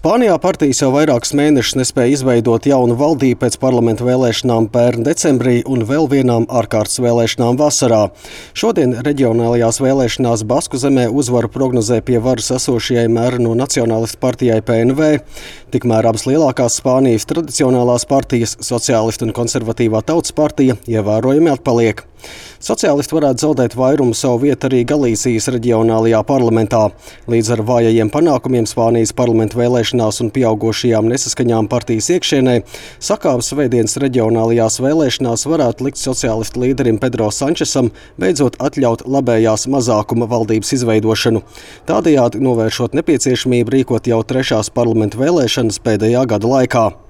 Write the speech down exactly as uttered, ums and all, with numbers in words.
Spānijā partijas jau vairākus mēnešus nespēja izveidot jaunu valdību pēc parlamenta vēlēšanām pērn decembrī un vēl vienām ārkārtas vēlēšanām vasarā. Šodien reģionālajās vēlēšanās Basku zemē uzvaru prognozē pie varas esošajai Mēreno nacionālistu partijai P N V. Tikmēr abas lielākās Spānijas tradicionālās partijas, Sociālistu un Konservatīvā tautas partija, ievērojami atpaliek. Sociālisti varētu zaudēt vairumu savu vietu arī Galīsijas reģionālajā parlamentā. Līdz ar vājajiem panākumiem Spānijas parlamenta vēlēšanās un pieaugošajām nesaskaņām partijas iekšienē, sakāves svētdienas reģionālajās vēlēšanās varētu likt sociālistu līderim Pedro Sančesam beidzot atļaut labējās mazākuma valdības izveidošanu, tādējādi novēršot nepieciešamību rīkot jau trešās parlamenta vēlēšanas pēdējā gada laikā.